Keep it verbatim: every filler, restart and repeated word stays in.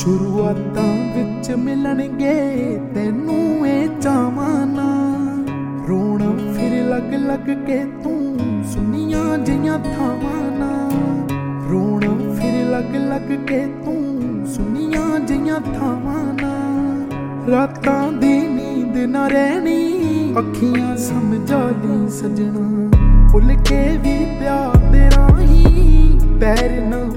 शुरुआतां विच मिलणगे तैनू ए चावां ना, रोना फिर लग लग के तू सुनिया जियां थावां ना, रोना फिर लग लग के तू सुनिया जियां थावां ना। रातां दी नींद ना रहनी अखियां समझा ली सजना, भुल के भी प्यार तेरा ही पैर ना